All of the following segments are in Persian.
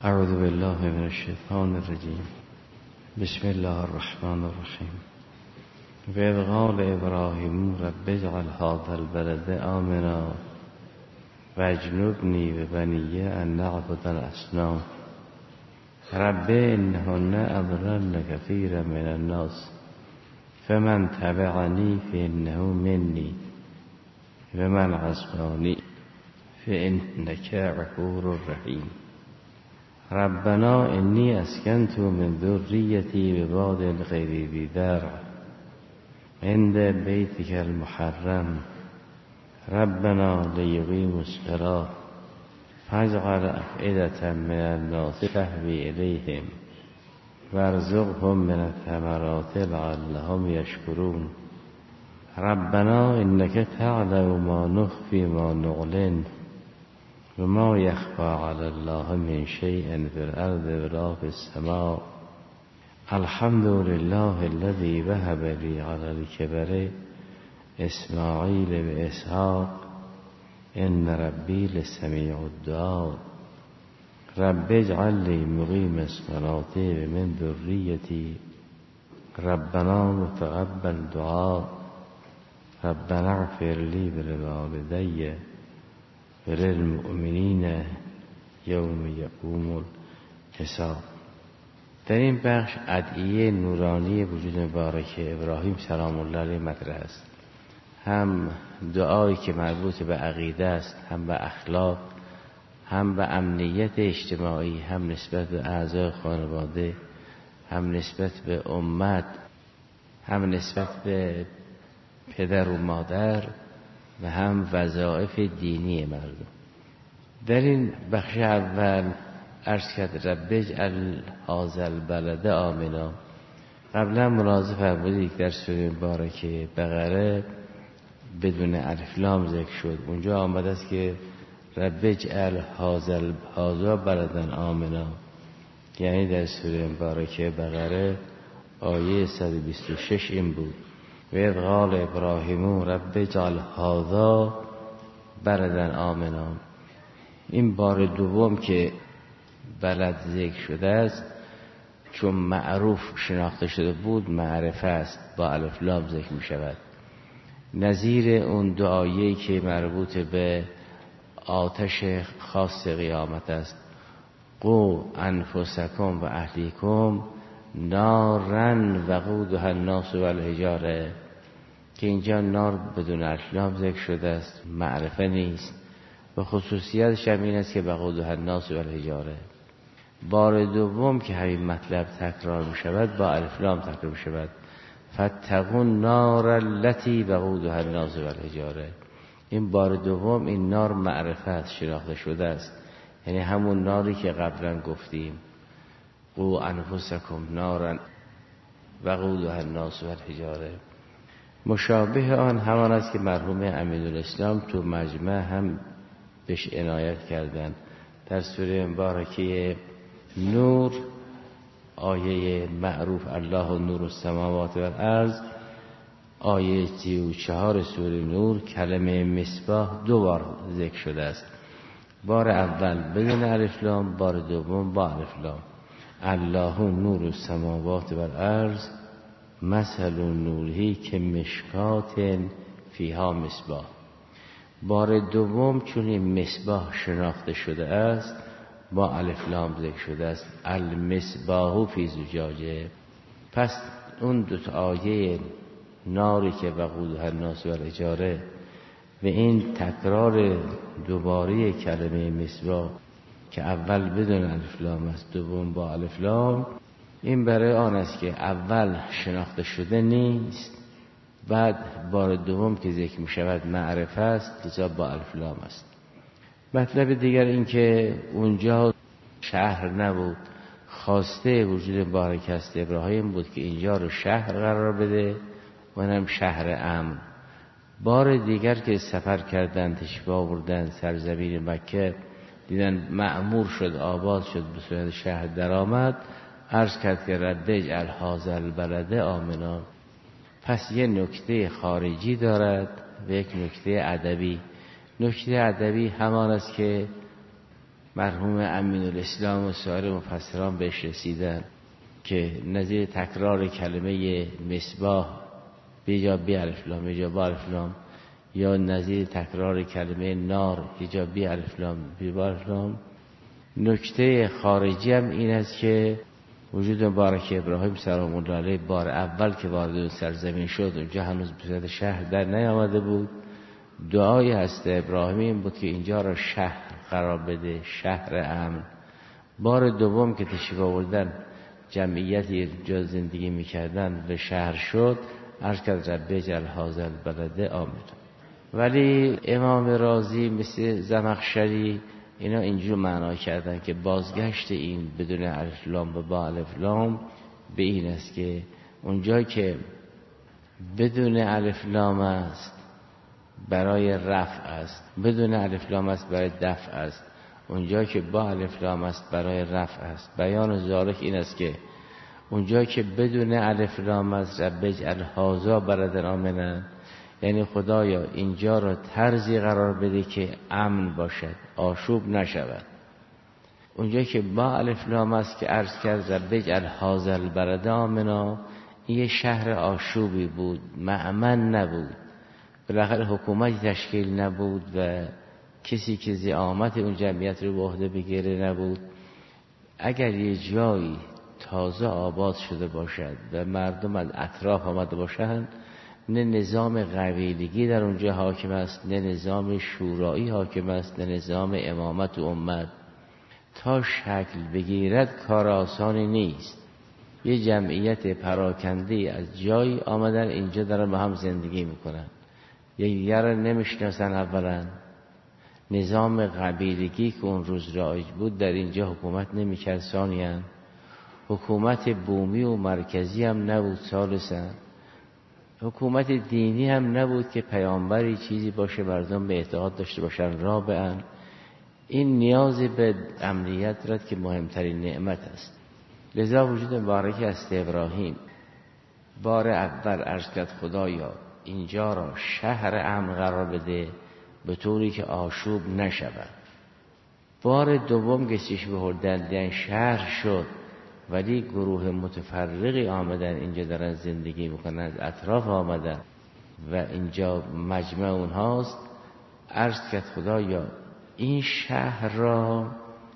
اعوذ بالله من الشیطان الرجیم. بسم الله الرحمن الرحیم. وَإِذْ قَالَ إِبْرَاهِیمُ رَبِّ اجْعَلْ هَٰذَا الْبَلَدَ آمِنًا وَاجْنُبْنِی وَبَنِیَّ أَن نَّعْبُدَ الْأَصْنَامَ رَبِّ إِنَّهُنَّ أَضْلَلْنَ كَثِيرًا مِّنَ النَّاسِ فَمَن تَبِعَنِی فَإِنَّهُ مِنِّی وَمَنْ عَصَانِی فَإِنَّکَ غَفُورٌ رَّحِیمٌ. ربنا انی اسکنت من ذریتی بواد غیر ذی زرع عند بیتک المحرم ربنا لیقیموا الصلاة فاجعل افئدة من الناس تهوی الیهم وارزقهم من الثمرات لعلهم یشکرون. ربنا انک تعلم ما نخفی ما نعلن وما يخفى على الله من شيء في الأرض ولا في السماء الحمد لله الذي وهب لي على الكبر إسماعيل وإسحاق إن ربي لسميع الدعاء. رب اجعل لي مقيم الصلاة ومن ذريتي ربنا وتقبل دعاء ربنا اغفر لي ولوالدي وللمؤمنین یوم یقوم الحساب. در این بخش ادعیه نورانی وجود مبارک ابراهیم سلام الله علیه مطرح است. هم دعایی که مربوط به عقیده است، هم به اخلاق، هم به امنیت اجتماعی، هم نسبت به اعضای خانواده، هم نسبت به امت، هم نسبت به پدر و مادر و هم وظایف دینی مردم. در این بخش اول عرض کرد رب اجعل هذا البلد آمنا. قبلا ملاحظه فرمودید در سوره مبارکه بقره بدون الف لام ذکر شد. اونجا آمده است که رب اجعل هذا بلدا آمنا، یعنی در سوره مبارکه بقره آیه 126 این بود وَإِذْ قَالَ إِبْرَاهِیمُ رَبِّ اجْعَلْ هَٰذَا بَلَدًا آمِنًا. این بار دوم که بلد ذکر شده است، چون معروف شناخته شده بود معرفه است، با الف لام ذکر می شود. نظیر اون دعایی که مربوط به آتش خاص قیامت است، قو انفسکم و اهلیکم نارا وقودها الناس والحجاره، که اینجا نار بدون الف لام ذکر شده است، معرفه نیست و خصوصیتش هم این است که وقودها الناس والحجاره. بار دوم که همین مطلب تکرار می شود با الف لام تکرار می شود فاتقوا النار التي وقودها الناس والحجاره. این بار دوم این نار معرفه است، شناخته شده است، یعنی همون ناری که قبلا گفتیم قو انفسکم نارا وقودها الناس والحجاره. مشابه آن همان است که مرحوم امیدالاسلام تو مجمع هم بهش عنایت کردند. در سوره مبارکه نور آیه معروف الله نور السماوات والارض، آیه 34 سوره نور کلمه مصباح دو بار ذکر شده است. بار اول بدون الف لام، بار دوم با الف لام. الله نور السماوات والارض مثل نوره که مشکات فیها مصباح. بار دوم چون این مصباح شناخته شده است با الف لام ذکر شده است المصباح فی زجاجه. پس اون دو تا آیه ناری که وقودها الناس والحجاره و این تکرار دوباره کلمه مصباح که اول بدون الف لام است دوم با الف لام، این برای آن است که اول شناخته شده نیست، بعد بار دوم که ذکر می شود معرفه است، لذا با الف لام است. مطلب دیگر این که اونجا شهر نبود، خواسته وجود مبارک است ابراهیم بود که اینجا رو شهر قرار بده و هم شهر امن. بار دیگر که سفر کردن تشریف آوردن سرزمین مکه، دیدن معمور شد، آباد شد، به صورت شهر درآمد، عرض کرد که رب اجعل هذا البلد آمنا. پس یه نکته خارجی دارد و یک نکته ادبی. نکته ادبی همان است که مرحوم امین الاسلام و سایر مفسران بهش رسیدن که نظیر تکرار کلمه مصباح بیجا بی الف لام بیجا با الف لام، یا نظیر تکرار کلمه نار بیجا بی الف لام بی با الف لام. نکته خارجی هم این است که وجود مبارک ابراهیم سلام الله علیه بار اول که وارد اون سرزمین شد، اونجا هنوز به صورت شهر در نیامده بود. دعای هست ابراهیم این بود که اینجا را شهر قرار بده، شهر امن. بار دوم که تشریف آوردن جمعیتی اینجا زندگی میکردن و شهر شد، عرض کرد رب اجعل هذا البلد آمنا. ولی امام رازی مثل زمخشری اینا اینجور معنا کردن که بازگشت این بدون الف لام و با الف لام به این است که اونجا که بدون الف لام است برای رفع است، بدون الف لام است برای دفع است، اونجا که با الف لام است برای رفع است. بیان ذالک این است که اونجا که بدون الف لام است رب اجعل هذا بلدا آمنا، یعنی خدایا اینجا را طرزی قرار بده که امن باشد، آشوب نشود. اونجا که با الف لام است که عرض کرد رب اجعل هذا البلد آمنا، این شهر آشوبی بود، مأمن نبود، بالاخره حکومتی تشکیل نبود و کسی که زعامت اون جمعیت رو به عهده بگیره نبود. اگر یه جایی تازه آباد شده باشد و مردم از اطراف آمده باشند، نه نظام قبیلگی در اونجا حاکم است، نه نظام شورایی حاکم است، نه نظام امامت و امت، تا شکل بگیرد کار آسانی نیست. یه جمعیت پراکنده از جایی آمدن اینجا دارن با هم زندگی میکنن، یه را نمیشناسن. اولا نظام قبیلگی که اون روز رایج بود در اینجا حکومت نمیکرد. ثانیاً حکومت بومی و مرکزی هم نبود. ثالثاً حکومت دینی هم نبود که پیامبری چیزی باشه مردم به اعتقاد داشته باشن. رابعاً این نیاز به امنیت را که مهمترین نعمت است. لذا وجود مبارک است ابراهیم بار اول عرض کرد خدایا اینجا را شهر امن قرار بده به طوری که آشوب نشود. بار دوم که چشم بردن شهر شد، ولی گروه متفرقی آمدن اینجا دارن زندگی میکنن، از اطراف آمدن و اینجا مجمع اونهاست. عرض کرد خدایا این شهر را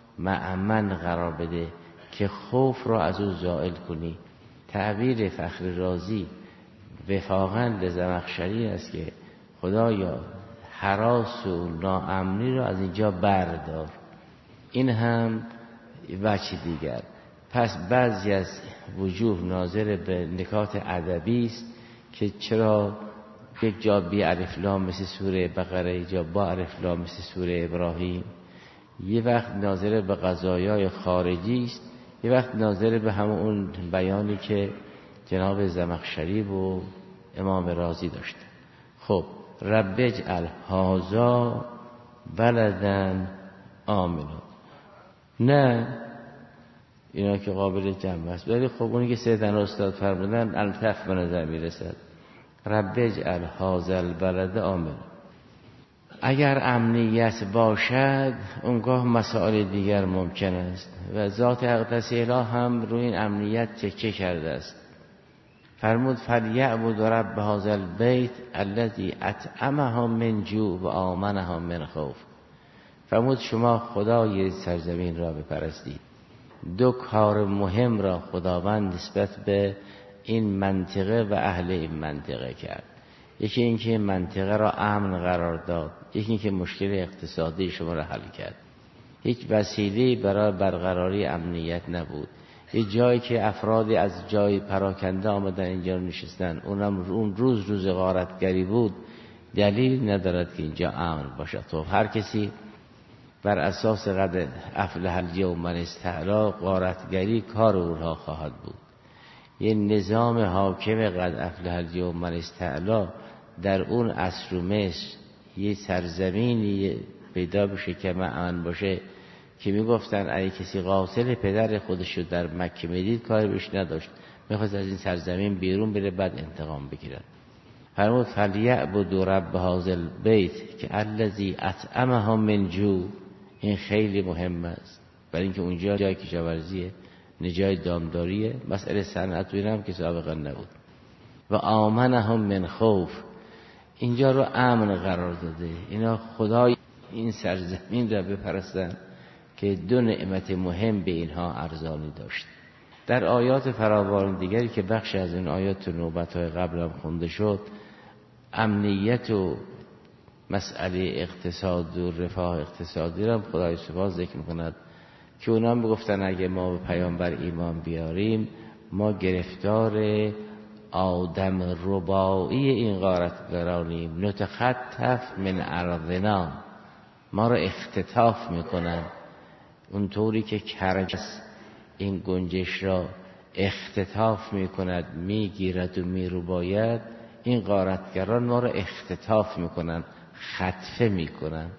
مأمن قرار بده که خوف را از او زائل کنی. تعبیر فخر رازی وفاقاً لزمخشری است که خدایا هراس و ناامنی را از اینجا بردار. این هم وجه دیگر. پس بعضی از وجوه ناظر به نکات ادبی است که چرا یک جا بی الف لام مثل سوره بقره، یک جا با الف لام مثل سوره ابراهیم، یه وقت ناظر به قضایای خارجی است، یه وقت ناظر به همون اون بیانی که جناب زمخشری و امام رازی داشتن. خب رب اجعل هذا بلدا آمنا، نه اینا که قابل جمع است، ولی خب اونی که سیدنا استاد فرمودن الطف به نظر میرسد. رب اجعل هذا البلد آمنا. اگر امنیت باشد اونگاه مسائل دیگر ممکن است و ذات اقدس اله هم روی این امنیت تکیه کرده است. فرمود فلیعبد رب هذا البیت الذی اطعمهم من جوع و آمنهم من خوف. فرمود شما خدای سرزمین را بپرستید. دو کار مهم را خداوند نسبت به این منطقه و اهل این منطقه کرد. یکی اینکه منطقه را امن قرار داد، یکی اینکه مشکل اقتصادی شما را حل کرد. هیچ وسیله‌ای برای برقراری امنیت نبود. یه جایی که افرادی از جای پراکنده آمدن اینجا نشستن، اون روز غارتگری بود، دلیل ندارد که اینجا امن باشد. تو هر کسی بر اساس قد افلح الیوم من استعلا غارتگری کار اونها خواهد بود. یه نظام حاکم قد افلح الیوم من استعلا در اون عصر و مصر یه سرزمینی پیدا بشه که امن باشه که میگفتن اگه کسی قاتل پدر خودشو در مکه میدید کاری بهش نداشت، میخواست از این سرزمین بیرون بره بعد انتقام بگیرد. فرمود فلیعبدوا رب هذا البیت که الذی اطعمهم من جوع، این خیلی مهم است، برای اینکه اونجا جای کشاورزیه، نه جای دامداریه. مسئله صنعت و هم که سابقا نبود. و آمنهم من خوف، اینجا رو امن قرار داده. اینا خدای این سرزمین را بپرستن که دو نعمت مهم به اینها ارزانی داشت. در آیات فراوان دیگری که بخش از این آیات و نوبت‌های قبل هم خونده شد، امنیت و مسئله اقتصاد و رفاه اقتصادی را خدای سبحانه ذکر می‌کند که اونا هم گفتن اگه ما به پیامبر ایمان بیاریم ما گرفتار آدم ربایی این غارتگرانیم، نتخطف من ارضنا، ما را اختطاف میکنن اونطوری که کرجس این گنجش را اختطاف میکند، میگیرد و میرباید، این غارتگران ما را اختطاف میکنن، خطفه میکنن.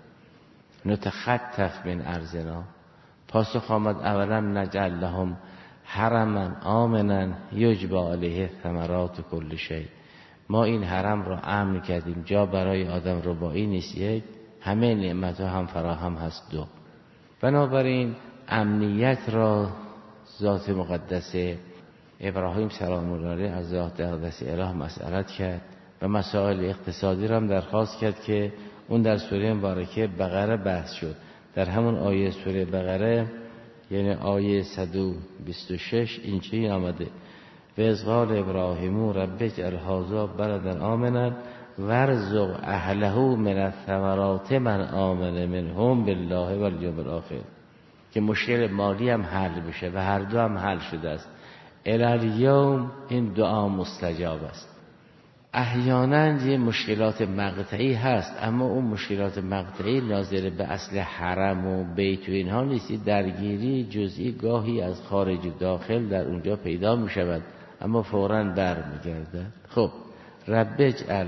نتخطف من ارضنا. پاسخ آمد اولم نجعل لهم حرما آمنا یجبا علیه ثمرات کل شیء، ما این حرم را امن کردیم، جا برای آدم ربایی نیست، یک همه نعمت ها هم فراهم هست، دو. بنابراین امنیت را ذات مقدس ابراهیم سلام الله علیه از ذات اقدس اله مسئلت کرد و مسائل اقتصادی را هم درخواست کرد که اون در سوره مبارکه بقره بحث شد. در همون آیه سوره بقره یعنی آیه 126 اینجوری آمده: و اذ قال ابراهیم رب اجعل هذا بلدا آمنا وارزق اهله من الثمرات من آمن منهم بالله والیوم الاخر، که مشکل مالی هم حل بشه و هر دو هم حل شده است. الیوم این دعا مستجاب است. احیانا یه مشکلات مقطعی هست، اما اون مشکلات مقطعی ناظر به اصل حرم و بیت و اینها نیست، درگیری جزئی گاهی از خارج و داخل در اونجا پیدا می شود اما فوراً بر می گرده. خب رب اجعل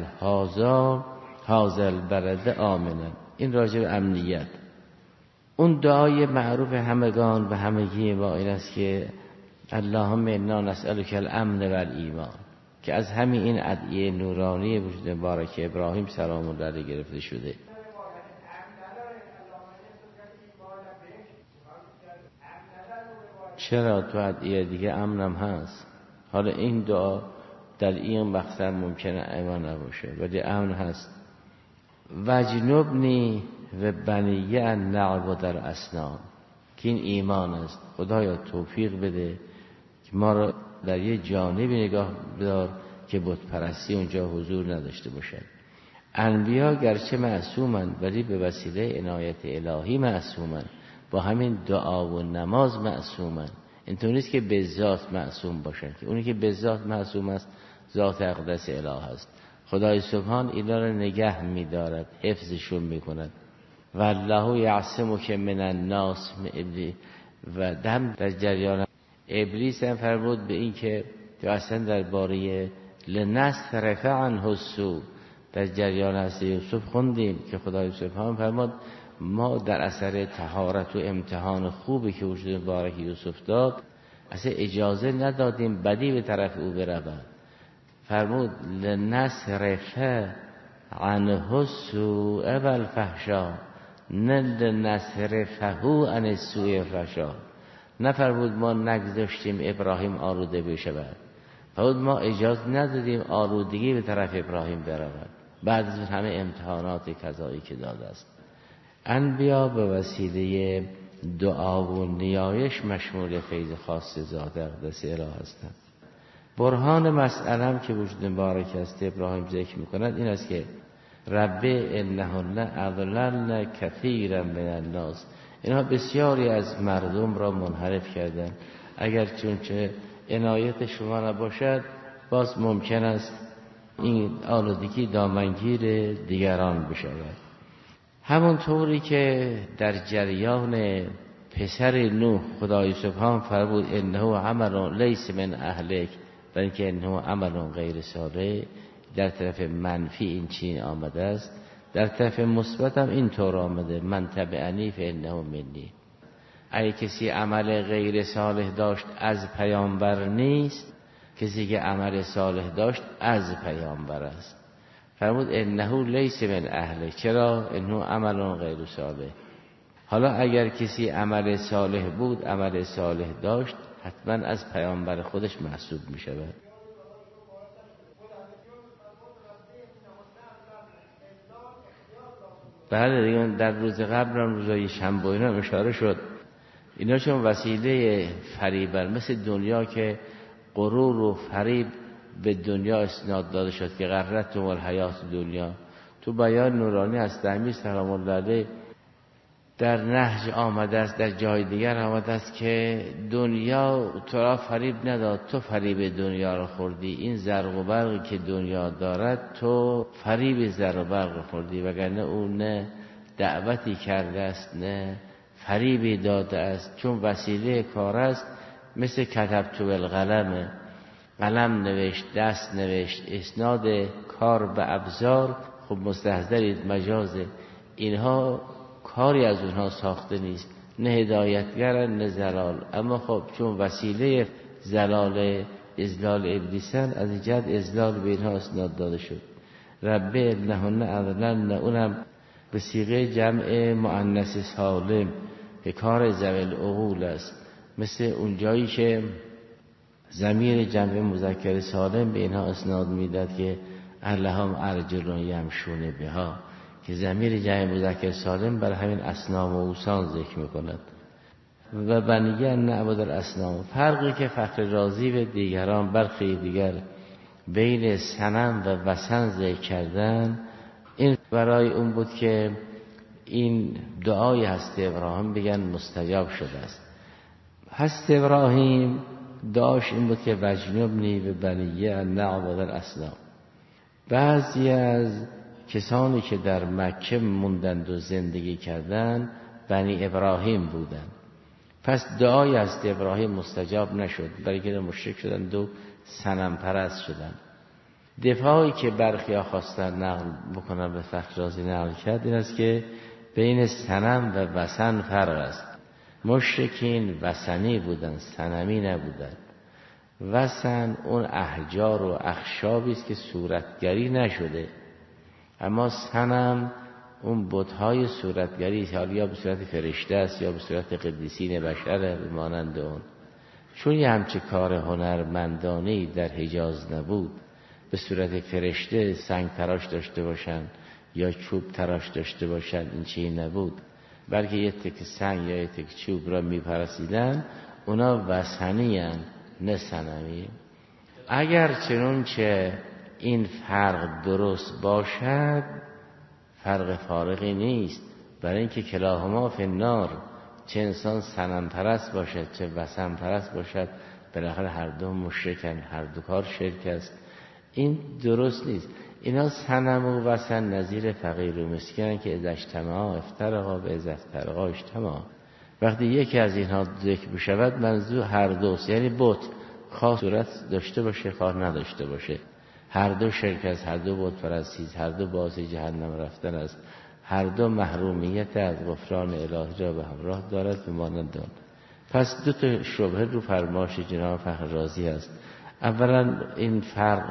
هذا البلد آمنا، این راجع به امنیت. اون دعای معروف همگان و همگی ما این است که اللهم انا نسألک الامن و الایمان، که از همین این ادعیه نورانی وجود مبارک ابراهیم سلام الله علیه گرفته شده. چرا تو ادعیه دیگه امنم هست؟ حالا این دعا در این مقصد ممکنه ایمان نباشه ولی امن هست. وجنبنی و بنیه ان نعبد الاصنام، که این ایمان است. خدایا توفیق بده که ما را در یه جانبی نگاه بدار که بت پرستی اونجا حضور نداشته باشد. انبیا گرچه معصومند ولی به وسیله عنایت الهی معصومند، با همین دعا و نماز معصومند. اینطور نیست که به ذات معصوم باشند، که اونی که به ذات معصوم است ذات اقدس اله است. خدای سبحان اینا را نگه می‌دارد، حفظشون می‌کند. والله یعصمک من الناس، و دم در جریان ابلیس هم فرمود به این که اصلا درباره لنصرف عنه السوء در جریان از یوسف خوندیم که خدای سبحان فرمود ما در اثر طهارت و امتحان خوبی که وجود مبارک یوسف داد اصلا اجازه ندادیم بدی به طرف او برود. فرمود لنصرف عنه السوء والفحشاء، نه لنصرفه عن السوء والفحشاء. نفرمود ما نگذاشتیم ابراهیم آلوده بشود، فرمود ما اجازه ندادیم آلودگی به طرف ابراهیم برود بعد از همه امتحانات قضایی که داده است. انبیا به وسیله دعا و نیایش مشمول فیض خاص ذات اقدس اله هستند. برهان مسئله‌ام که وجود مبارک است ابراهیم ذکر می‌کند این است که رب انهن اضللن کثیرا من الناس، اینها بسیاری از مردم را منحرف کردند. اگر چونچه عنایت شما نباشد باز ممکن است این آلودگی دامنگیر دیگران بشود. همونطوری که در جریان پسر نوح خدای سبحان فرمود انه عمل لیس من اهلک، بلکه انه عمل غیر صالح، در طرف منفی این چین آمده است، در طرف مثبت هم این طور آمده من تبعنی فانه منی. اگه کسی عمل غیر صالح داشت از پیامبر نیست، کسی که عمل صالح داشت از پیامبر است. فرمود انه لیس من اهله، چرا؟ انه عمل غیر صالح. حالا اگر کسی عمل صالح بود، عمل صالح داشت، حتما از پیامبر خودش محسوب می شود. بله دیگه در روز قبل هم روزای شنبه اینا اشاره شد. اینا چون وسیله فریبر، مثل دنیا که غرور و فریب به دنیا اسناد داده شد که غرتهم الحیات دنیا. تو بیان نورانی از تلمیذ سلام الله علیه در نهج آمده است، در جای دیگر آمده است که دنیا تو را فریب نداد، تو فریب دنیا را خوردی. این زرق و برقی که دنیا دارد تو فریب زرق و برق خوردی، وگرنه او نه دعوتی کرده است نه فریبی داده است. چون وسیله کار است، مثل کتبت بالقلم، قلم نوشت، دست نوشت، اسناد کار به ابزار. خب مستحضرید مجازه، اینها کاری از اونها ساخته نیست، نه هدایتگرن نه زلال. اما خب چون وسیله زلال اضلال ابلیسن، از این جهت اضلال به اینها اسناد داده شد. رب انهن اضللن، اونم به صیغه جمع مؤنث سالم که کار ذوی العقول است، مثل اونجایی که ضمیر جمع مذکر سالم به اینها اسناد میداد که لهم ارجل یمشون بها، که ضمیر جمع مذکر سالم بر همین اصنام و اوثان ذکر میکند. و بنیه نعبد الاصنام. فرقی که فخر رازی و دیگران برخی دیگر بین صنم و وثن ذکر کردن، این برای اون بود که این دعای هست ابراهیم بگن مستجاب شده است. هست ابراهیم دعاش این بود که وجنبنی و بنیه نعبد الاصنام. بعضی از کسانی که در مکه موندند و زندگی کردند بنی ابراهیم بودند، پس دعای از ابراهیم مستجاب نشد، برای که مشرک شدند و صنم پرست شدند. دفاعی که برخیا خواستن نقل بکنن به فخر رازی نقل کرد این است که بین صنم و وثن فرق است. مشرکین وثنی بودند، صنمی نبودند. وثن اون احجار و اخشابی است که صورتگری نشده، اما صنم اون بت‌های صورتگری است، یا به صورت فرشته است یا به صورت قدیسین بشر مانند اون. چون یه همچه کار هنرمندانه‌ای در حجاز نبود، به صورت فرشته سنگ تراش داشته باشن یا چوب تراش داشته باشن، این چیزی نبود، بلکه یه تک سنگ یا یه تک چوب را میپرسیدن. اونا وثنی هستند نه صنمی. اگر چنانچه این فرق درست باشد، فرق فارقی نیست، برای اینکه کلاهما فی النار، چه انسان صنم پرست باشد چه وثن پرست باشد، بالاخره هر دو مشرکن، هر دو کار شرک است. این درست نیست. اینا صنم و وثن نظیر فقیر و مسکین که اذا اجتمعا افترقا و اذا افترقا اجتمعا. وقتی یکی از اینها ذکر بشود منظور هر دوست، یعنی بت خواه صورت داشته باشه خواه نداشته باشه، هر دو شرک است، هر دو بت پرستی است، هر دو باعث جهنم رفتن است، هر دو محرومیت از غفران الهی را به همراه دارد به مانند آن. پس دو تا شبهه رو فرمایش جناب فخر رازی است. اولا این فرق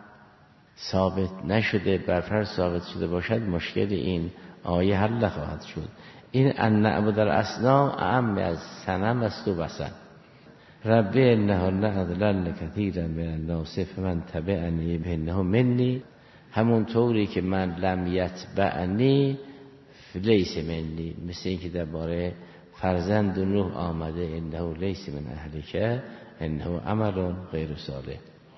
ثابت نشده، بر فرض ثابت شده باشد مشکل این آیه حل نخواهد شد. این ان نعبد الاصنام اعم از صنم است و وثن. رب انهن اضللن کثیرا من الناس فمن تبعنی فانه منی، همون طوری که من لم یتبعنی لیس منی، مثل این که درباره فرزند نوح آمده انه لیس من اهلک انه عمل غیر صالح.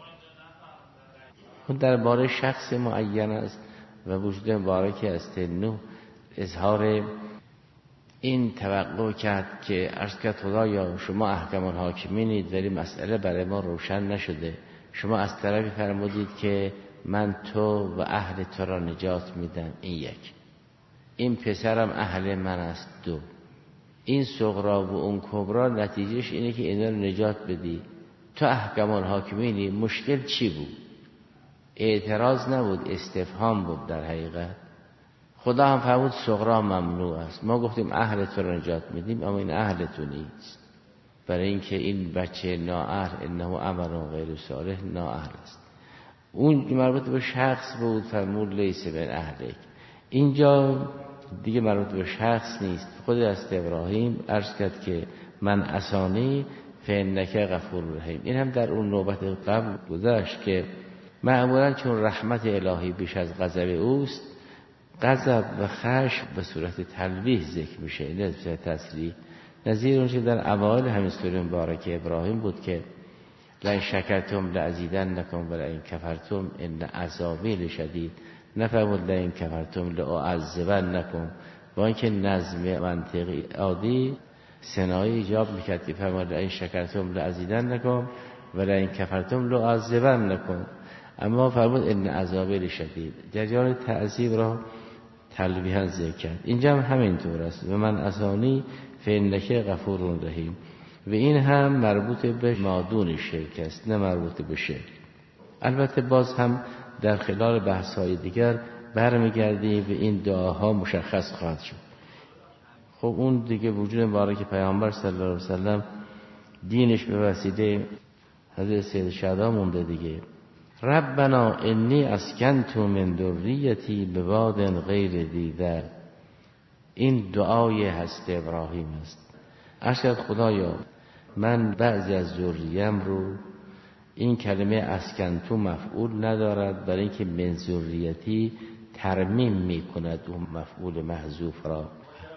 اون درباره شخص معین است و وجود مبارک است. نوح اظهار این توقع کرد که عرض کرد خدایا شما احکم الحاکمینید ولی مسئله برای ما روشن نشده. شما از طرفی فرمودید که من تو و اهل تو را نجات میدم، این یک. این پسرم اهل من است، دو. این صغرا و اون کبرا نتیجهش اینه که اینا رو نجات بدی. تو احکم الحاکمینی. مشکل چی بود؟ اعتراض نبود، استفهام بود در حقیقت. خدا هم فرمود صغرا ممنوع است. ما گفتیم اهل تو را نجات میدیم، اما این اهل تو نیست، برای اینکه این بچه نااهل انه عمل غیر صالح نااهل است. اون مربوط به شخص بود، فرمود لیس من اهلک. اینجا دیگه مربوط به شخص نیست. خود از ابراهیم عرض کرد که من عصانی فانک غفور رحیم. این هم در اون نوبت قبل گذشت که معمولا چون رحمت الهی بیش از غضب اوست، غضب و خشم به صورت تلویح ذکر میشه، این از تسریع. نظیر اون که در اوایل همین سوره مبارکه ابراهیم بود که لئن شکرتم لازیدنکم و لئن کفرتم ان عذابی لشدید. نفرمود لئن کفرتم لاعذبنکم، با اینکه نظم منطقی عادی سنایی ایجاب میکرد که فرمود لئن شکرتم لازیدنکم و لئن کفرتم لاعذبنکم، اما فرمود ان عذابی لشدید، جریان تعذیب را تلویحا ذکر کرد. اینجا هم همینطور است، و من عصانی فانک غفور رحیم. و این هم مربوط به مادون شرک است، نه مربوط به شرک. البته باز هم در خلال بحث‌های دیگر برمیگردیم به این دعاها مشخص خواهد شد. خب اون دیگه وجود مبارک پیامبر صلی الله علیه وسلم دینش به وسیله حضرت سید شهدا مونده دیگه. ربنا انی اسکنت من ذریتی بواد غیر ذی ذر. این دعای هست ابراهیم است. اشهد خدایا من بعضی از ذریم رو، این کلمه اسکنتو مفعول ندارد، برای اینکه من ذریتی ترمیم میکند اون مفعول محذوف را.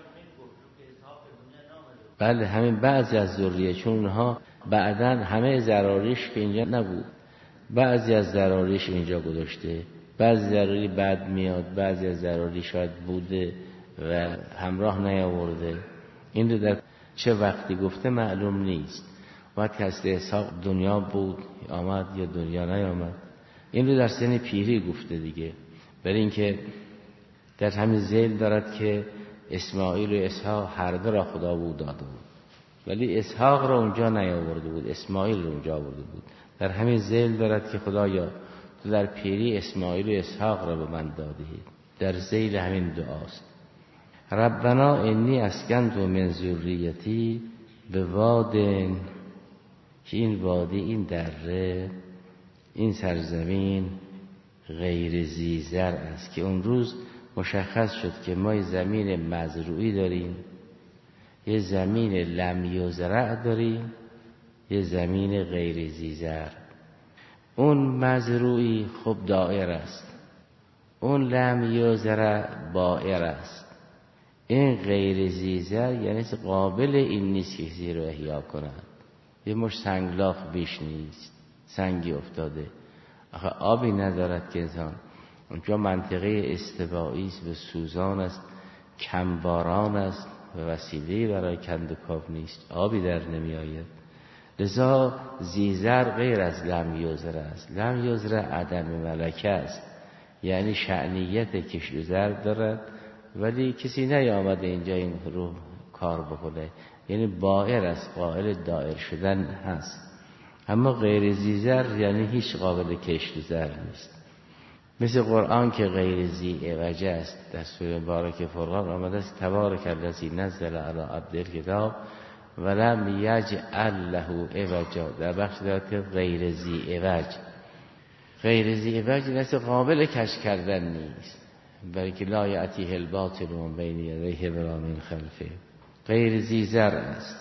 بله همین بعضی از ذریه، چون اونها بعداً همه ضراریش که اینجا نبود، بعضی از ضراریش اینجا گذاشته، بعضی ضراری بعد میاد، بعضی از ضراری شاید بوده و همراه نیاورده. این رو در چه وقتی گفته معلوم نیست. وقتی هست اسحاق دنیا بود آمد یا دنیا نیامد، این رو در سن پیری گفته دیگه، برای اینکه در همین ذیل دارد که اسماعیل و اسحاق هر دو را خدا بود داده بود، ولی اسحاق را اونجا نیاورده بود، اسماعیل را اونجا آورده بود. در همین ذیل دارد که خدایا تو در پیری اسماعیل و اسحاق را به من دادی. در ذیل همین دعاست. ربنا انی اسکنت من ذریتی بواد، که این وادی، این دره، این سرزمین غیر ذی زرع است، که اون روز مشخص شد که ما یه زمین مزروعی داریم، یه زمین لم یزرع داریم، یه زمین غیر ذی زرع. اون مزروعی خب دائر است، اون لم یزرع بائر است. این غیر ذی زرع یعنی قابل این نیست که کسی رو احیا کند. یه مش سنگلاخ بیش نیست، سنگی افتاده، آخه آبی ندارد که انسان. اونجا منطقه استوایی است و سوزان است، کمباران است و وسیله برای کندوکاو نیست، آبی در نمی آید. لذا زیزر غیر از لم یزرع است. لم یزرع عدم ملکه است، یعنی شأنیت کشت و زر دارد ولی کسی نیامده اینجا این رو کار بکنه، یعنی بائر است، قائل دائر شدن هست. اما غیر زیزر یعنی هیچ قابل کشت و زر نیست. مثل قرآن که غیر ذی عوج است، در سوره مبارکه فرقان آمده است تبارک الذی نزل علی عبده الکتاب ولم یجعل له عوجا. در بخش دارد که غیر ذی عوج، غیر ذی عوج مثل قابل کشف کردن نیست، بلکه لا یأتیه الباطل من بین یدیه ولا من خلفه. غیر ذی زرع است.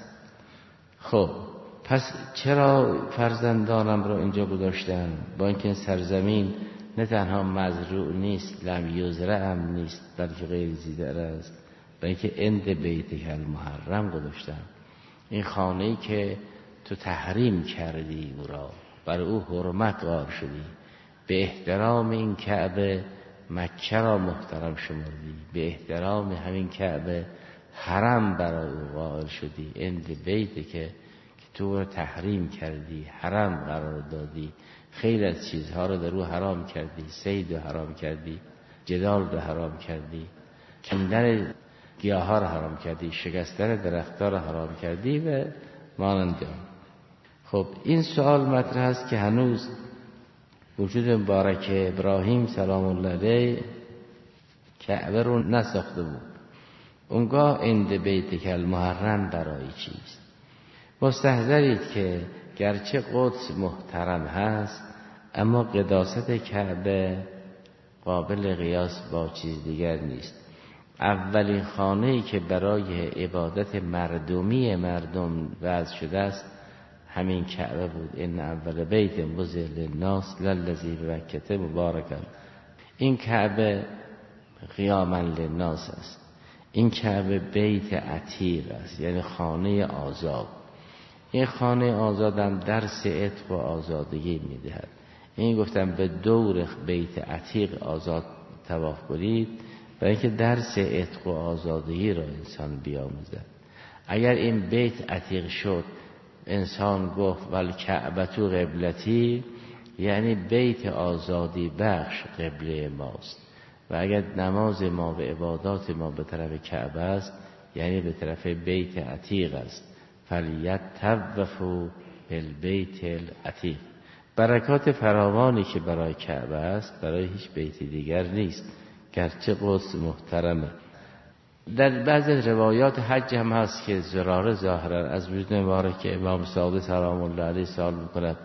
خب پس چرا فرزندانم را اینجا گذاشتن؟ با اینکه سرزمین نه تنها مزروع نیست، لم یزرع هم نیست، بلکه غیر ذی زرع است، بلکه عند بیتک المحرم گذاشتن. این خانه‌ای که تو تحریم کردی او را، بر او حرمت قائل شدی، به احترام این کعبه مکه را محترم شمردی، به احترام همین کعبه حرم برای او قائل شدی. عند بیتک که تو رو تحریم کردی، حرم قرار دادی، خیلی از چیزها رو در او حرام کردی، صید رو حرام کردی، جدال رو حرام کردی، کندن گیاها رو حرام کردی، شکستن درختها رو حرام کردی و مانند آن. خب این سوال مطرح است که هنوز وجود مبارک ابراهیم سلام الله علیه کعبه رو نساخته بود. اونگاه عند بیتک المحرم برای چیست؟ مستحضرید که گرچه قدس محترم هست، اما قداست کعبه قابل قیاس با چیز دیگر نیست. اولین خانه‌ای که برای عبادت مردمی مردم وضع شده است همین کعبه بود. ان اول بیت وضع للناس للذی ببکة مبارکا. این کعبه قیاما للناس است. این کعبه بیت عتیق است، یعنی خانه آزاد. این خانه آزادم درس عتق و آزادگی میدهد. این گفتم به دور بیت عتیق آزاد طواف کنید برای اینکه درس عتق و آزادگی را انسان بیاموزد. اگر این بیت عتیق شد انسان گفت والکعبة قبلتی، یعنی بیت آزادی بخش قبله ماست. و اگر نماز ما و عبادات ما به طرف کعبه است یعنی به طرف بیت عتیق است. فلیطوفوا بالبیت العتیق. برکات فراوانی که برای کعبه است برای هیچ بیت دیگر نیست، گرچه قدس محترمه. در بعض روایات حج هم هست که زراره ظاهرا از وجود مبارک امام صادق سلام الله علیه سوال میکند.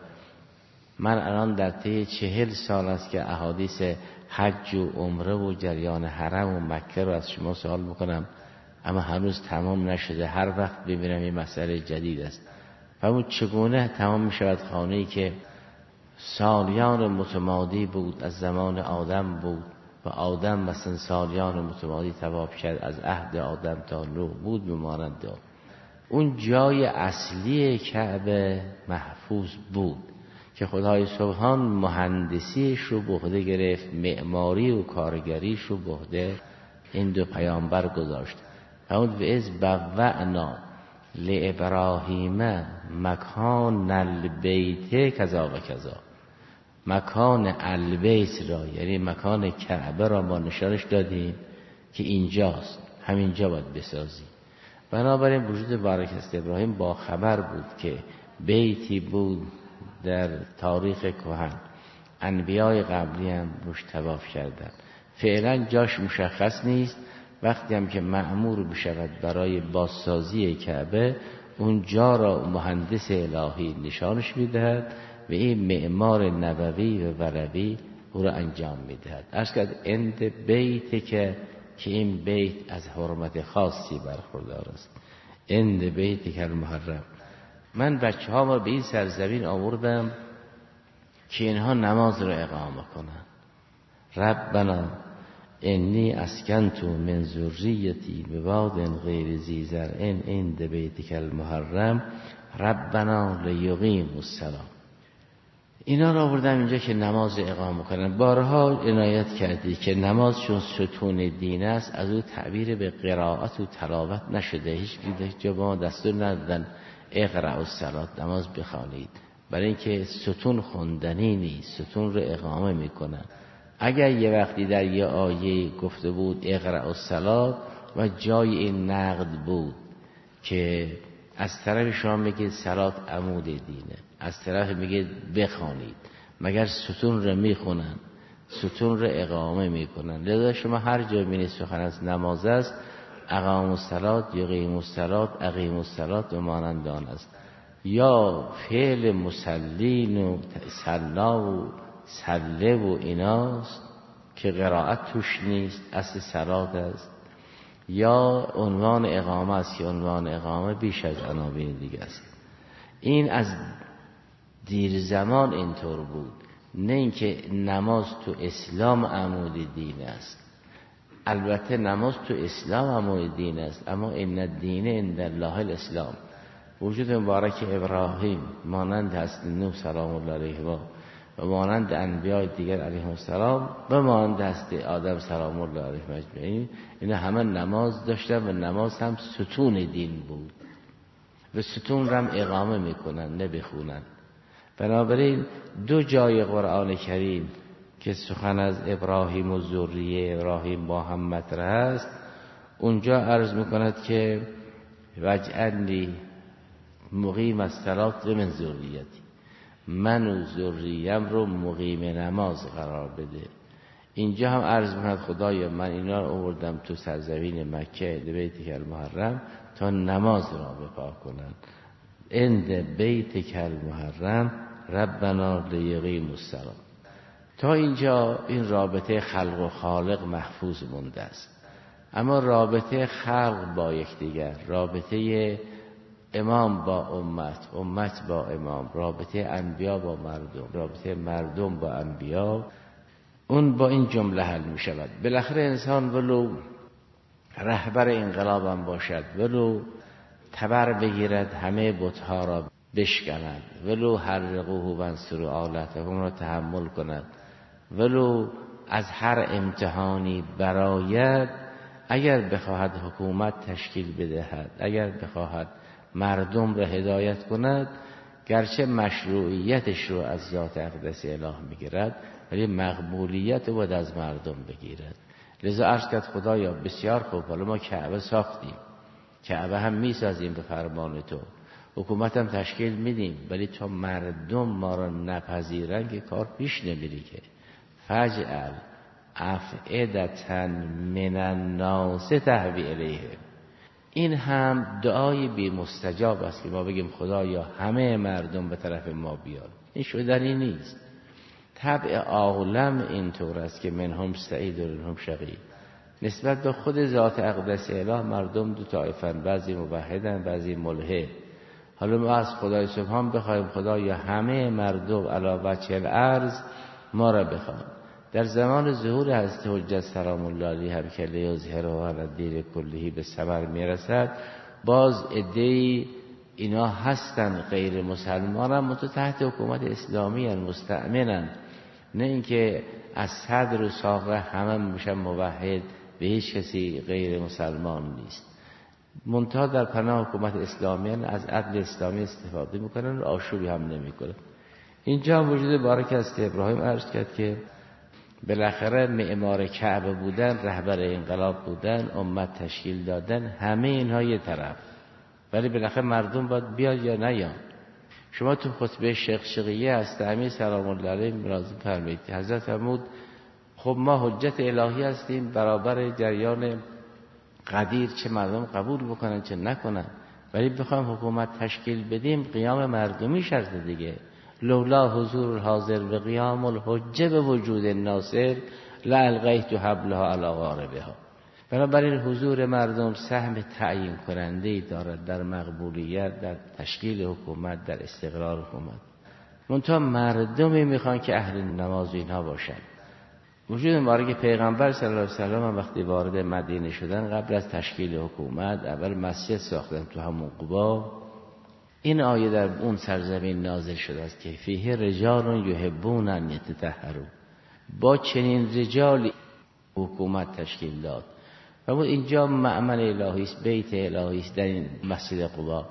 من الان در طی 40 سال است که احادیث حج و عمره و جریان حرم و مکه رو از شما سوال میکنم، اما هنوز تمام نشده. هر وقت ببینم این مسئله جدید است. و اون چگونه تمام میشود خانه‌ای که سالیان متمادی بود، از زمان آدم بود و آدم مثلا سالیان متمادی طواف کرد، از عهد آدم تا نوح بود بمانند اون جای اصلی کعبه محفوظ بود که خدای سبحان مهندسیش رو به عهده گرفت، معماری و کارگریش رو به عهده این دو پیامبر گذاشت. همون و از بوأنا لابراهیم مکان البیت کذا و کذا. مکان البیت را یعنی مکان کعبه را ما نشانش دادیم که اینجاست، همینجا باید بسازی. بنابراین وجود بارکست ابراهیم با خبر بود که بیتی بود در تاریخ کهن، انبیای قبلی هم روش طواف کردن. فعلا جاش مشخص نیست. وقتی هم که مأمور بشود برای بازسازی کعبه اون جا را مهندس الهی نشانش میدهد و این معمار نبوی و ولوی او را انجام میدهد. عرض کرد اند بیت که این بیت از حرمت خاصی برخوردار است. اند بیت که المحرم. من بچه ها به این سرزمین آوردم که اینها نماز را اقامه کنن. ربنا انی اسکنت من ذریتی بواد غیر ذی زرع عند بیتک المحرم ربنا لیقیموا الصلاة. اینا را آوردم اینجا که نماز اقامه کنن. بارها عنایت کردی که نماز چون ستون دین است از او تعبیر به قرائت و تلاوت نشده. هیچ جا با ما دستور ندادن اقرأوا الصلاة نماز بخوانید، برای اینکه ستون خوندنی نیست، ستون رو اقامه میکنن. اگر یه وقتی در یه آیه گفته بود اقرأوا الصلاة و جای این نقد بود که از طرف شما میگه صلات عمود دینه، از طرف میگه بخوانید، مگر ستون رو میخونن؟ ستون رو اقامه میکنن. لذا شما هر جا میبینید سخن از نماز است اقاموا الصلاة یقیموا الصلاة اقیموا الصلاة و مانند آن است. یا فعل مسلین و صلا و سله و ایناست که قرائت توش نیست، اصل صلات است. یا عنوان اقامه است که عنوان اقامه بیش از عناوین دیگه است. این از دیر زمان اینطور بود، نه اینکه نماز تو اسلام عمود دین است. البته نماز تو اسلام عمود دین است، اما این الدین عند الله الاسلام. وجود مبارک ابراهیم مانند هست نوح سلام الله علیه و مانند انبیاء دیگر علیهم السلام و مانند هست آدم سلام الله علیه مجمعین، اینا همه نماز داشتن و نماز هم ستون دین بود و ستون رو هم اقامه میکنن نه بخونن. بنابراین دو جای قرآن کریم که سخن از ابراهیم و ذریه ابراهیم با هم مطرح است اونجا عرض میکند که وجعلنی مقیم الصلاة من ذریتی، من و ذریم رو مقیم نماز قرار بده. اینجا هم عرض می‌کند خدایا من اینا رو آوردم تو سرزمین مکه بیتک المحرم تا نماز را بپا کنن. عند بیتک المحرم ربنا لیقیموا الصلاة. تا اینجا این رابطه خلق و خالق محفوظ مونده است. اما رابطه خلق با یکدیگر، رابطه امام با امت، امت با امام، رابطه انبیا با مردم، رابطه مردم با انبیا، اون با این جمله حل می شود. بالاخره انسان ولو رهبر انقلاب هم باشد، ولو تبر بگیرد همه بت‌ها را بشکند، ولو حرقوه وانصروا آلهتکم را تحمل کند، ولو از هر امتحانی براید، اگر بخواهد حکومت تشکیل بدهد، اگر بخواهد مردم را هدایت کند، گرچه مشروعیتش رو از ذات اقدس اله میگیرد، ولی مقبولیت رو باید از مردم بگیرد. لذا عرض کرد خدایا بسیار خوب، حالا ما کعبه ساختیم، کعبه هم میسازیم به فرمان تو، حکومت هم تشکیل میدیم، ولی تا مردم ما را نپذیرن که کار پیش نمیری که. فجعل افئدة من الناس تهوی الیهم. این هم دعای بی مستجاب است که ما بگیم خدایا همه مردم به طرف ما بیان. این شدنی نیست. طبع عالم اینطور است که منهم سعید و منهم شقی. نسبت به خود ذات اقدس اله مردم دو طایفن، بعضی موحدن بعضی ملحد. حالا ما از خدای سبحان بخوایم خدایا همه مردم علی وجه الارض ما را بخوان. در زمان ظهور حضرت حجت سلام الله علیه هم که لیظهره علی الدین کله به ثمر میرسد، باز عده‌ای اینا هستن غیر مسلمان هم تحت حکومت اسلامی هستند، مستأمنن، نه اینکه از صدر و ساقه همه میشن موحد، به هیچ کسی غیر مسلمان نیست. منتها در پناه حکومت اسلامی از عدل اسلامی استفاده میکنن و آشوبی هم نمیکنن. اینجا وجود بارک است که ابراهیم عرض کرد که بالاخره معمار کعبه بودن، رهبر انقلاب بودن، امت تشکیل دادن، همه اینها یه طرف، ولی بالاخره مردم باید بیاد یا نیان. شما تو خطبه شیخ شقیه هست امیر سلام الله علیه ملازم فرمایید حضرت فرمود خب ما حجت الهی هستیم برابر جریان قدیر، چه مردم قبول بکنن چه نکنن، ولی بخوایم حکومت تشکیل بدیم قیام مردمی شرط دیگه. لولا حضور الحاضر و قیام الحجه به وجود الناصر لالقیت حبلها علی غاربها. بنابراین حضور مردم سهم تعیین کننده‌ای دارد در مقبولیت، در تشکیل حکومت، در استقرار حکومت. منتها مردمی میخوان که اهل نماز اینها باشن. وجود مبارک پیغمبر صلی الله علیه و سلم وقتی وارد مدینه شدن، قبل از تشکیل حکومت اول مسجد ساختن تو همون قبا. این آیه در اون سرزمین نازل شده است که فیه رجال یحبون ان یتطهروا. با چنین رجالی حکومت تشکیل داد. و اینجا معمل الهی است، بیت الهی است در این مسجد قبا.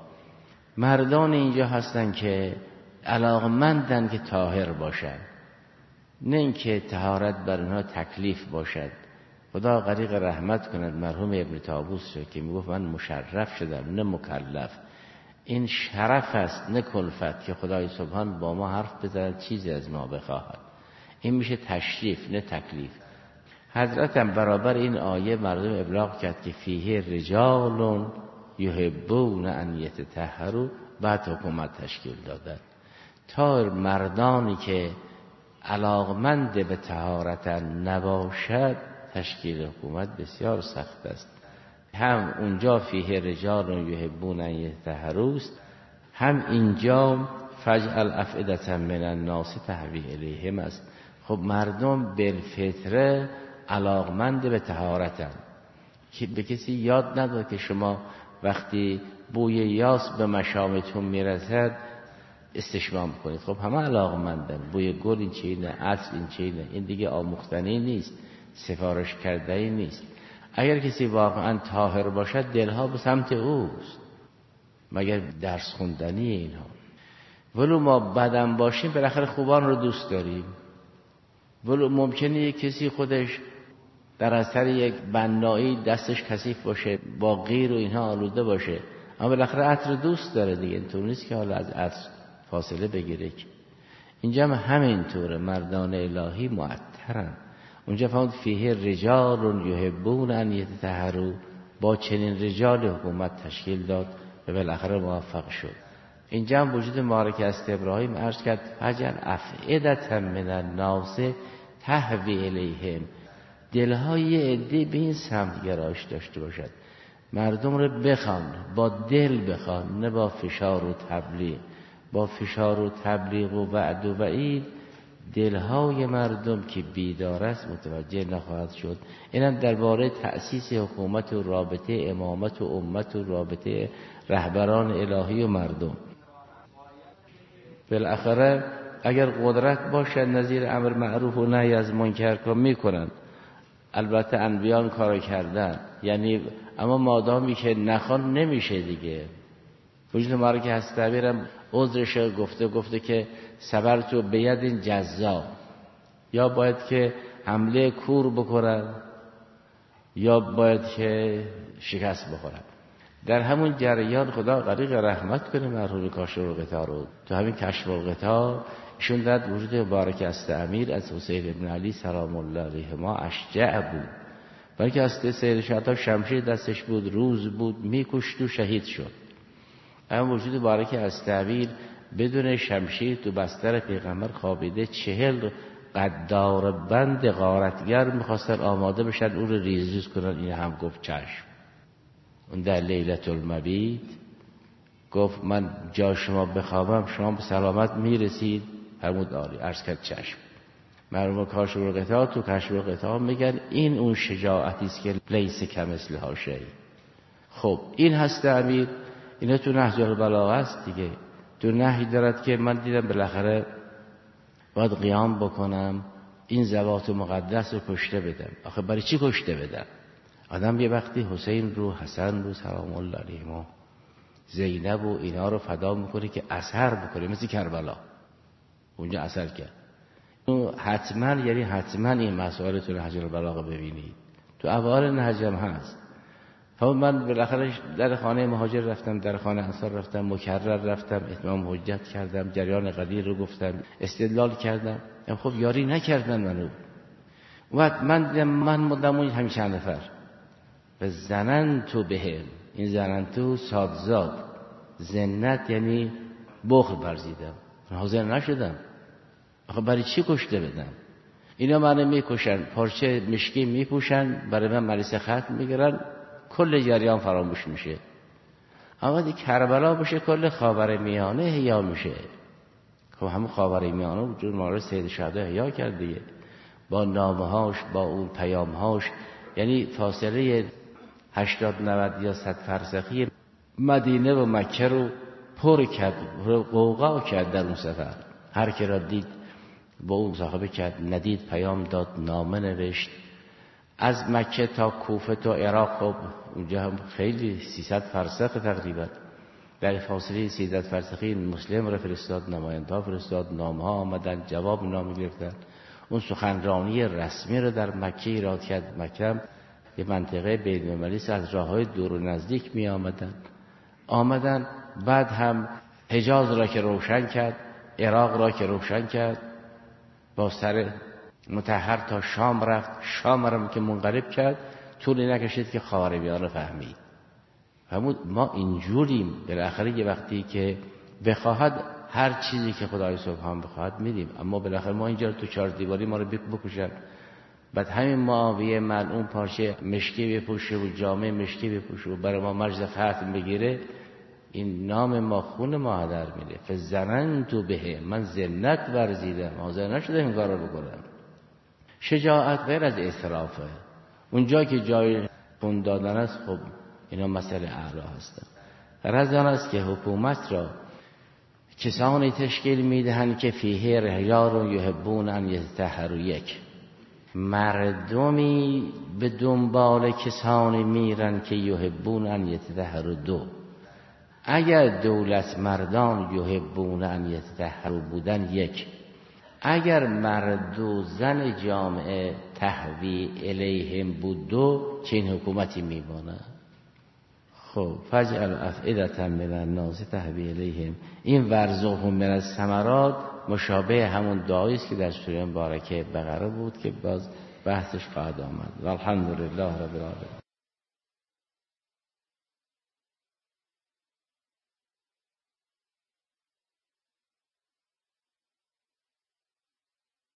مردان اینجا هستن که علاقمندن که طاهر باشن، نه اینکه طهارت بر اونها تکلیف باشد. خدا غریق رحمت کند مرحوم ابن طاووس رو که میگفت من مشرف شدم نه مکلف. این شرف است نه کلفت که خدای سبحان با ما حرف بزند چیزی از ما بخواهد. این میشه تشریف نه تکلیف. حضرت هم برابر این آیه مردم ابلاغ کرد که فیه رجال یحبون ان یتطهروا، بعد حکومت تشکیل دادن. تا مردانی که علاقمند به طهارت نباشد تشکیل حکومت بسیار سخت است. هم اونجا فیه رجال یحبون ان یتطهروا است، هم اینجا فجعل افئدة من الناس تهوی الیهم است. خب مردم بالفطره علاقمند به طهارتن، که به کسی یاد نداد که شما وقتی بوی یاس به مشامتون میرسد استشمام کنید. خب همه علاقمندن، بوی گل این چینه، عطر این چینه. این دیگه آموختنی نیست، سفارش کردنی نیست. اگر کسی واقعا طاهر باشد دلها به سمت اوست، مگر درس خوندنی اینها. ولو ما بدم باشیم بالاخره خوبان رو دوست داریم. ولو ممکنه کسی خودش در اثر یک بنایی دستش کثیف باشه، با غیر و اینها آلوده باشه، اما بالاخره عطر دوست داره دیگه. اینطور نیست که حالا از عطر فاصله بگیره. اینجا هم همینطوره، مردان الهی معطرن. اونجا فهمد فیه رجال یحبون ان یتطهروا، با چنین رجال حکومت تشکیل داد و بالاخره موفق شد. اینجا هم وجود مبارک است ابراهیم عرض کرد فجعل افئدة من الناس تهوی الیهم. دلهای یه عده به این سمت گرایش داشته باشد، مردم رو بخوان، با دل بخوان، نه با فشار و تبلیغ. با فشار و تبلیغ و وعد و وعید دلهای مردم که بیدار است متوجه نخواهد شد. اینم درباره تأسیس حکومت و رابطه امامت و امت و رابطه رهبران الهی و مردم. بالاخره اگر قدرت باشد نظیر امر معروف و نهی از منکر کار میکنن. البته انبیان کارو کردن، یعنی اما مادامی که نخوان نمیشه دیگه. وجود ما رو که هست تعبیرم عذرش گفته که صبرتو بید جزا، یا باید که حمله کور بکنن یا باید که شکست بخورن. در همون جریان خدا غریق رحمت کنه مرحوم کاشف الغطا رو. تو همین کشف الغطا ایشون در وجود مبارک است امیر از حسین ابن علی سلام الله علیهما اشجع بود، بلکه از سید شهدا شمشیر دستش بود، روز بود، میکشت و شهید شد. اما وجود مبارک است امیر بدون شمشیر تو بستر پیغمبر خوابیده، 40 قدار بند غارتگر میخواستن آماده بشن اون رو ریز کنن. این هم گفت چشم. اون در لیلة المبیت گفت من جا شما بخوابم شما به سلامت میرسید. فرمود آری. عرض کرد چشم. مرحوم کاشف الغطا تو کشف الغطا میگن این اون شجاعتی است که لیس کمثلها شیء. خب این هست امیر. اینا تو نهج البلاغه است دیگه. تو نهی دارد که من دیدم بالاخره باید قیام بکنم این ذوات مقدس رو کشته بدم. آخه برای چی کشته بدم؟ آدم یه وقتی حسین رو، حسن رو سلام الله علیهما، زینب و اینا رو فدا میکنه که اثر بکنه، مثل کربلا اونجا اثر کرد. حتما این مسائل تو نهج البلاغه ببینید. تو اوائل نهج هم هست. من بالاخره در خانه مهاجر رفتم، در خانه انصار رفتم، مکرر رفتم، اتمام حجت کردم، جریان قدیر رو گفتم، استدلال کردم. خب یاری نکردن منو. و من مدام همین چند نفر و زننتو بهم. این زننتو سادزاد، زنت یعنی بخل برزیدم، حاضر نشدم. آخه برای چی کشته بدم؟ اینا منو میکشن، پارچه مشکی میپوشن، برای من مریض ختم میگیرن، کل جریان فراموش میشه. اما دی کربلا بشه کل خاورمیانه احیا میشه. خب همون خاورمیانه وجود ما رو سید شهدا احیا کرد دیگه، با نامه‌هاش، با اون پیام‌هاش. یعنی فاصله 80 90 یا 100 فرسخی مدینه و مکه رو پر کرد، قوقا کرد در اون سفر. هر کی را دید با اون مصاحبه کرد، ندید پیام داد، نامه نوشت. از مکه تا کوفه تا عراق، خب اونجا هم خیلی 300 فرسخ تقریبا، در فاصله 300 فرسخی مسلم را فرستاد، نماینده‌ها فرستاد، نامه‌ها آمدن، جواب نامه گرفتن. اون سخنرانی رسمی رو در مکه ایراد کرد. مکه یه منطقه بین‌المللی است، از راه‌های دور و نزدیک می آمدن. بعد هم حجاز را که روشن کرد، عراق را که روشن کرد، با سر مطهر تا شام رفت. شام را که منقلب کرد، طولی نکشید که خاورمیانه فهمید. ما اینجوریم. بالاخره یه وقتی که بخواهد هر چیزی که خدای سبحان بخواهد میدیم. اما بالاخره ما اینجا تو 4 دیواری ما رو بکشن. بعد همین معاویه ملعون پارچه مشکی بپوشه و جامعه مشکی بپوشه و برای ما مجز ختم بگیره، این نام ما خون ما هدر میره. فزننتو به، من زنت ورزیدم، حاضر نشدم این کار رو بکنم. شجاعت غیر از اعترافه. اونجا که جای خون دادن است، خب اینا مسئله اعلا هستن. غرض آن است که حکومت را کسانی تشکیل میدهند که فیه رجال یحبون ان یتطهروا. یک، مردمی به دنبال کسانی میرن که یحبون ان یتطهروا. 2، اگر دولت مردان یحبون ان یتطهروا بودن. 1، اگر مرد و زن جامعه تهوی الیهم بود. 2، چه این حکومتی میمانه. خب فجعل افئدة من الناس تهوی الیهم، این ورزقهم من الثمرات مشابه همون دعایی است که در سوره مبارکه بقره بود که باز بحثش خواهد آمد. والحمدلله رب العالمین.